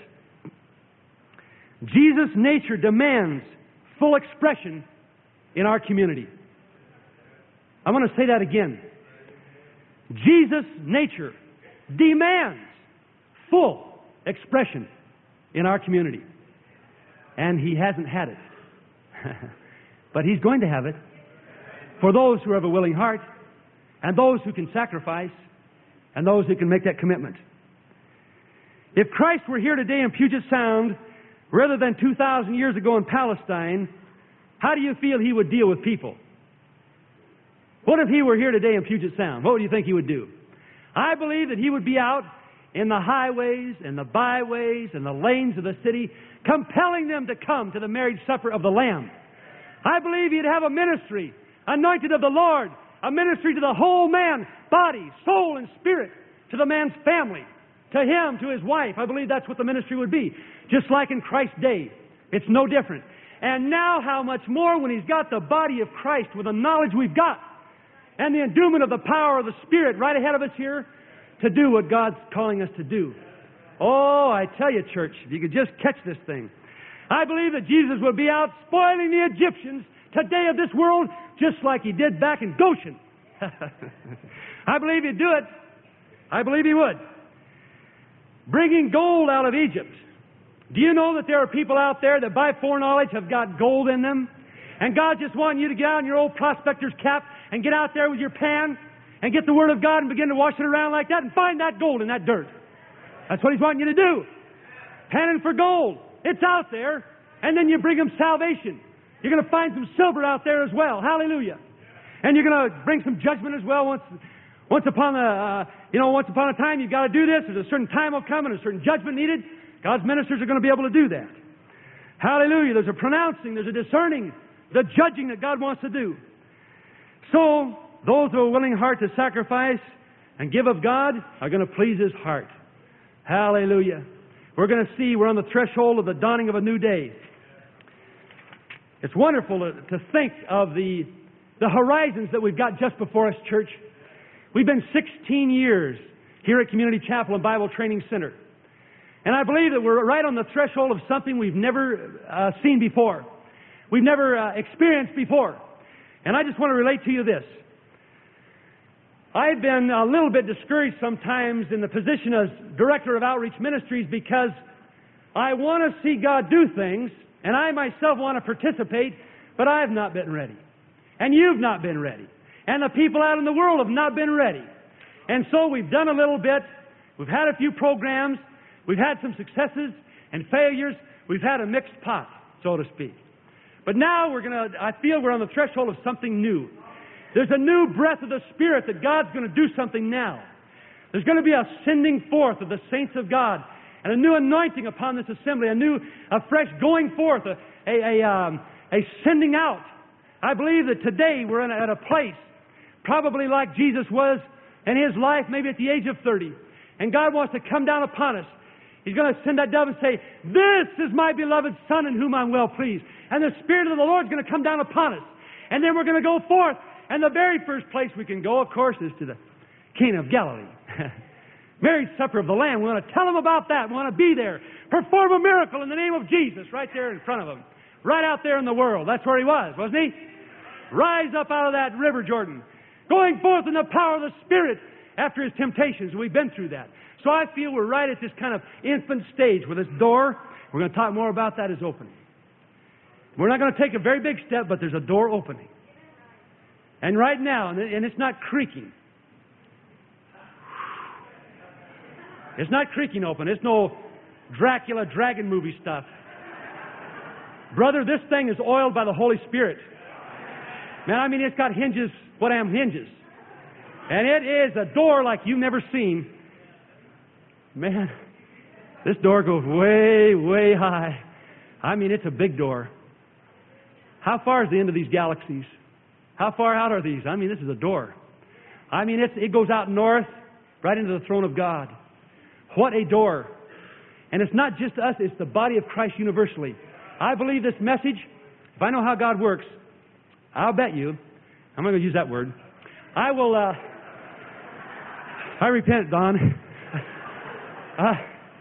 Jesus' nature demands full expression in our community. I want to say that again. Jesus' nature demands full expression in our community. And He hasn't had it. But He's going to have it for those who have a willing heart and those who can sacrifice and those who can make that commitment. If Christ were here today in Puget Sound, rather than two thousand years ago in Palestine, how do you feel He would deal with people? What if He were here today in Puget Sound? What would you think He would do? I believe that He would be out in the highways and the byways and the lanes of the city, compelling them to come to the marriage supper of the Lamb. I believe He'd have a ministry, anointed of the Lord, a ministry to the whole man, body, soul, and spirit, to the man's family, to him, to his wife. I believe that's what the ministry would be. Just like in Christ's day. It's no different. And now how much more when He's got the body of Christ with the knowledge we've got and the endowment of the power of the Spirit right ahead of us here to do what God's calling us to do. Oh, I tell you, church, if you could just catch this thing. I believe that Jesus would be out spoiling the Egyptians today of this world just like He did back in Goshen. I believe He'd do it. I believe He would. Bringing gold out of Egypt. Do you know that there are people out there that by foreknowledge have got gold in them? And God just wanting you to get out in your old prospector's cap and get out there with your pan and get the Word of God and begin to wash it around like that and find that gold in that dirt. That's what He's wanting you to do. Panning for gold. It's out there. And then you bring them salvation. You're going to find some silver out there as well. Hallelujah. And you're going to bring some judgment as well. Once, once upon a, uh, you know, once upon a time you've got to do this. There's a certain time will come and a certain judgment needed. God's ministers are going to be able to do that. Hallelujah. There's a pronouncing. There's a discerning. The judging that God wants to do. So, those who are willing heart to sacrifice and give of God are going to please His heart. Hallelujah. We're going to see we're on the threshold of the dawning of a new day. It's wonderful to, to think of the, the horizons that we've got just before us, church. We've been sixteen years here at Community Chapel and Bible Training Center. And I believe that we're right on the threshold of something we've never uh, seen before. We've never uh, experienced before. And I just want to relate to you this. I've been a little bit discouraged sometimes in the position as Director of Outreach Ministries because I want to see God do things, and I myself want to participate, but I have not been ready. And you've not been ready. And the people out in the world have not been ready. And so we've done a little bit. We've had a few programs. We've had some successes and failures. We've had a mixed pot, so to speak. But now we're going to, I feel we're on the threshold of something new. There's a new breath of the Spirit that God's going to do something now. There's going to be a sending forth of the saints of God and a new anointing upon this assembly, a new, a fresh going forth, a, a, a, um, a sending out. I believe that today we're in a, at a place probably like Jesus was in His life, maybe at the age of thirty. And God wants to come down upon us. He's going to send that dove and say, "This is my beloved Son in whom I'm well pleased." And the Spirit of the Lord is going to come down upon us. And then we're going to go forth. And the very first place we can go, of course, is to the Cana of Galilee. Marriage supper of the Lamb. We want to tell them about that. We want to be there. Perform a miracle in the name of Jesus right there in front of them. Right out there in the world. That's where He was, wasn't He? Rise up out of that river, Jordan. Going forth in the power of the Spirit after His temptations. We've been through that. So I feel we're right at this kind of infant stage where this door, we're going to talk more about that, is opening. We're not going to take a very big step, but there's a door opening. And right now, and it's not creaking. It's not creaking open. It's no Dracula dragon movie stuff. Brother, this thing is oiled by the Holy Spirit. Man, I mean, it's got hinges, what am hinges. And it is a door like you've never seen. Man, this door goes way, way high. I mean, it's a big door. How far is the end of these galaxies? How far out are these? I mean, this is a door. I mean, it's, it goes out north, right into the throne of God. What a door. And it's not just us, it's the body of Christ universally. I believe this message, if I know how God works, I'll bet you, I'm not going to use that word, I will, uh, I repent, Don. uh,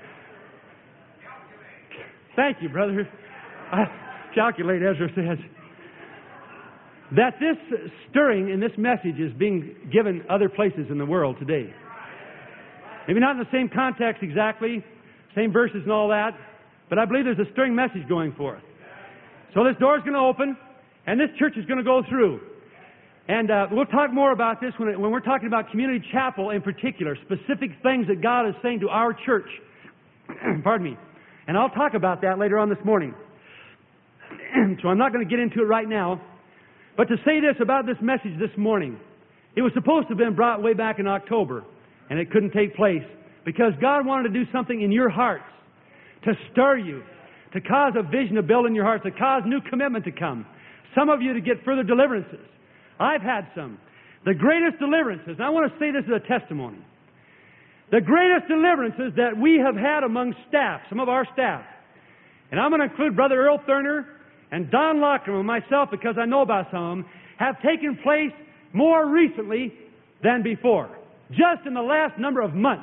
thank you, brother. Uh, calculate, Ezra says. That this stirring in this message is being given other places in the world today. Maybe not in the same context exactly, same verses and all that, but I believe there's a stirring message going forth. So this door is going to open, and this church is going to go through. And uh, we'll talk more about this when, when we're talking about Community Chapel in particular, specific things that God is saying to our church. Pardon me. And I'll talk about that later on this morning. So I'm not going to get into it right now. But to say this about this message this morning, it was supposed to have been brought way back in October, and it couldn't take place because God wanted to do something in your hearts to stir you, to cause a vision to build in your hearts, to cause new commitment to come. Some of you to get further deliverances. I've had some. The greatest deliverances, and I want to say this as a testimony. The greatest deliverances that we have had among staff, some of our staff, and I'm going to include Brother Earl Thurner and Don Lockram and myself because I know about some of them, have taken place more recently than before, just in the last number of months.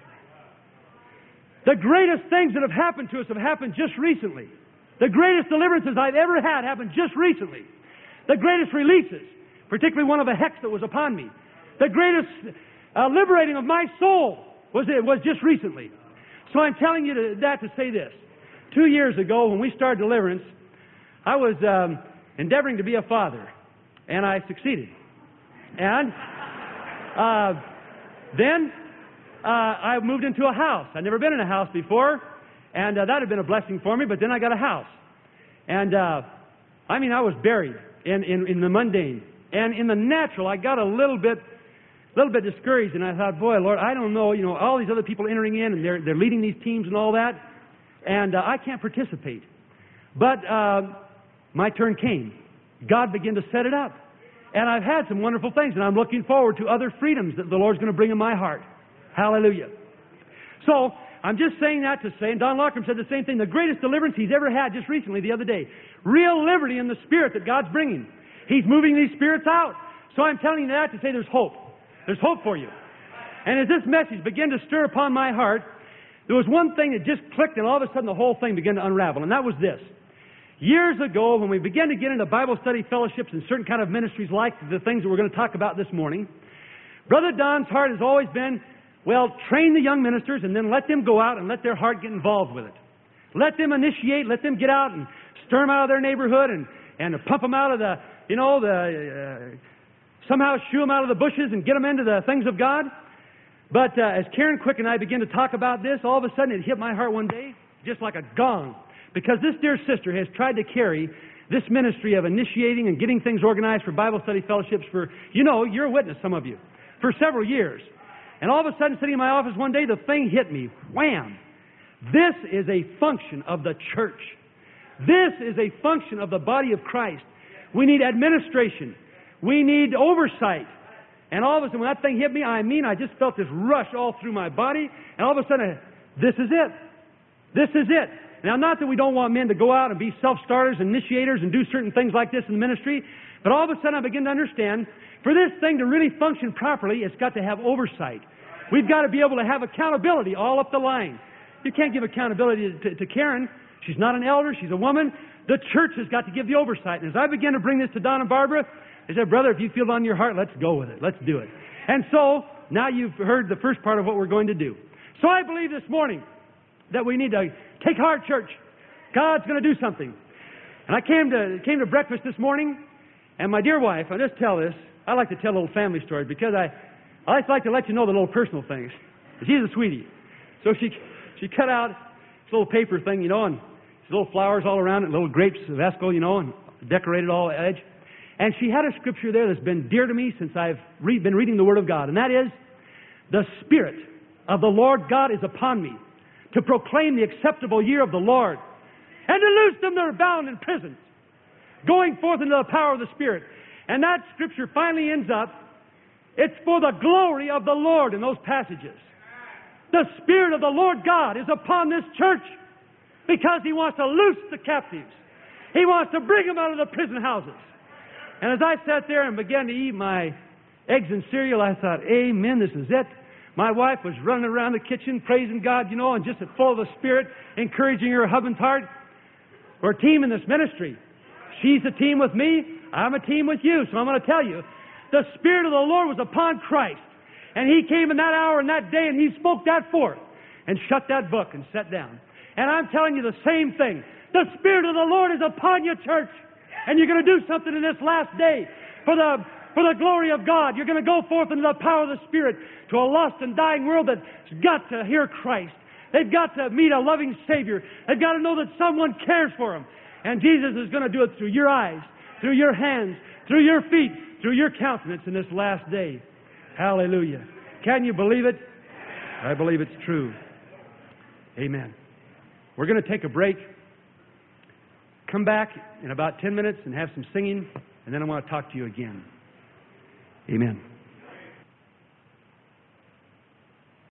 The greatest things that have happened to us have happened just recently. The greatest deliverances I've ever had happened just recently. The greatest releases, particularly one of a hex that was upon me. The greatest uh, liberating of my soul was it was just recently. So I'm telling you to, that to say this. Two years ago, when we started deliverance, I was um, endeavoring to be a father, and I succeeded. And uh, then uh, I moved into a house. I'd never been in a house before, and uh, that had been a blessing for me, but then I got a house. And, uh, I mean, I was buried in, in, in the mundane. And in the natural, I got a little bit little bit discouraged, and I thought, boy, Lord, I don't know, you know, all these other people entering in, and they're, they're leading these teams and all that, and uh, I can't participate. But uh, my turn came. God began to set it up. And I've had some wonderful things, and I'm looking forward to other freedoms that the Lord's going to bring in my heart. Hallelujah. So, I'm just saying that to say, and Don Lockram said the same thing, the greatest deliverance he's ever had just recently, the other day. Real liberty in the Spirit that God's bringing. He's moving these spirits out. So I'm telling you that to say there's hope. There's hope for you. And as this message began to stir upon my heart, there was one thing that just clicked, and all of a sudden the whole thing began to unravel, and that was this. Years ago, when we began to get into Bible study fellowships and certain kind of ministries like the things that we're going to talk about this morning, Brother Don's heart has always been, well, train the young ministers and then let them go out and let their heart get involved with it. Let them initiate, let them get out and stir them out of their neighborhood and, and pump them out of the, you know, the, uh, somehow shoo them out of the bushes and get them into the things of God. But uh, as Karen Quick and I began to talk about this, all of a sudden it hit my heart one day, just like a gong. Because this dear sister has tried to carry this ministry of initiating and getting things organized for Bible study fellowships for, you know, you're a witness, some of you, for several years. And all of a sudden, sitting in my office one day, the thing hit me. Wham! This is a function of the church. This is a function of the body of Christ. We need administration. We need oversight. And all of a sudden, when that thing hit me, I mean, I just felt this rush all through my body. And all of a sudden, this is it. This is it. Now, not that we don't want men to go out and be self-starters and initiators and do certain things like this in the ministry, but all of a sudden I begin to understand, for this thing to really function properly, it's got to have oversight. We've got to be able to have accountability all up the line. You can't give accountability to, to, to Karen. She's not an elder. She's a woman. The church has got to give the oversight. And as I began to bring this to Don and Barbara, they said, brother, if you feel it on your heart, let's go with it. Let's do it. And so, now you've heard the first part of what we're going to do. So I believe this morning that we need to take heart, church. God's going to do something. And I came to came to breakfast this morning, and my dear wife, I just tell this, I like to tell little family stories because I, I like to let you know the little personal things. She's a sweetie. So she she cut out this little paper thing, you know, and little flowers all around it, little grapes of Esco, you know, and decorated all edge. And she had a scripture there that's been dear to me since I've re- been reading the Word of God, and that is, the Spirit of the Lord God is upon me, to proclaim the acceptable year of the Lord, and to loose them that are bound in prisons, going forth into the power of the Spirit. And that scripture finally ends up, it's for the glory of the Lord in those passages. The Spirit of the Lord God is upon this church because He wants to loose the captives. He wants to bring them out of the prison houses. And as I sat there and began to eat my eggs and cereal, I thought, amen, this is it. My wife was running around the kitchen, praising God, you know, and just full of the Spirit, encouraging her husband's heart. We're a team in this ministry. She's a team with me. I'm a team with you. So I'm going to tell you, the Spirit of the Lord was upon Christ. And He came in that hour and that day, and He spoke that forth and shut that book and sat down. And I'm telling you the same thing. The Spirit of the Lord is upon you, church. And you're going to do something in this last day for the For the glory of God. You're going to go forth into the power of the Spirit to a lost and dying world that's got to hear Christ. They've got to meet a loving Savior. They've got to know that someone cares for them. And Jesus is going to do it through your eyes, through your hands, through your feet, through your countenance in this last day. Hallelujah. Can you believe it? I believe it's true. Amen. We're going to take a break. Come back in about ten minutes and have some singing, and then I want to talk to you again. Amen.